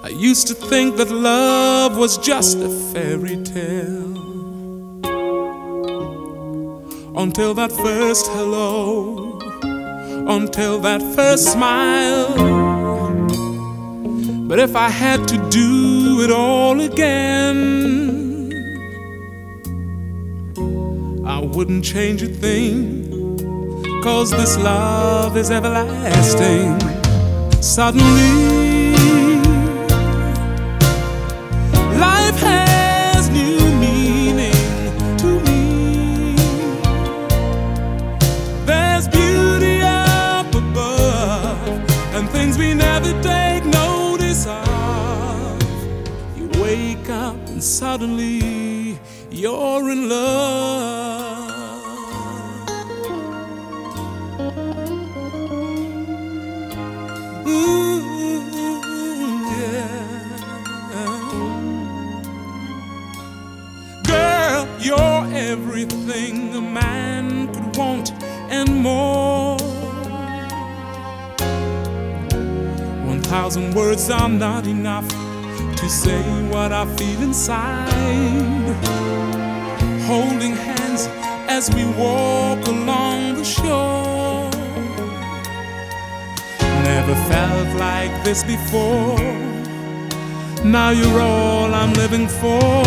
I used to think that love was just a fairy tale, until that first hello, until that first smile. But if I had to do it all again, I wouldn't change a thing, 'cause this love is everlasting. Suddenly life has new meaning to me. There's beauty up above and things we never take notice of. You wake up and suddenly you're in love. You're everything a man could want and more. 1,000 words are not enough to say what I feel inside. Holding hands as we walk along the shore. Never felt like this before. Now you're all I'm living for.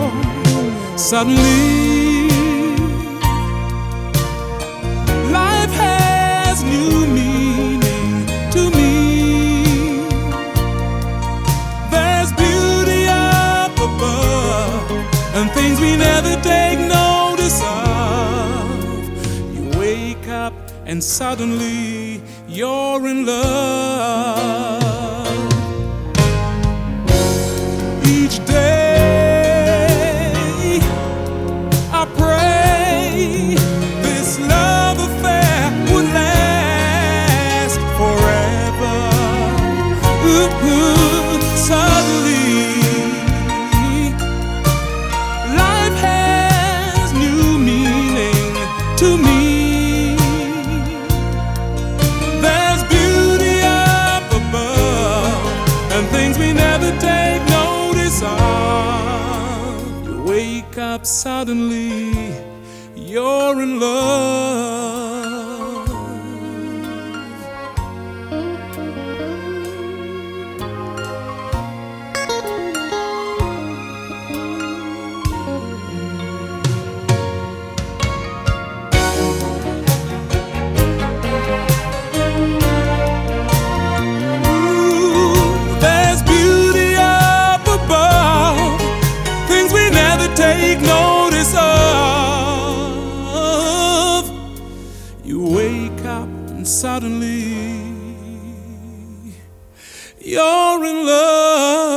Suddenly life has new meaning to me. There's beauty up above and things we never take notice of. You wake up and suddenly you're in love. Each day this love affair would last forever. Suddenly life has new meaning to me. There's beauty up above and things we never take notice of. You wake up suddenly, you're in love. There's beauty up above, things we never take notice of. You wake up and suddenly you're in love.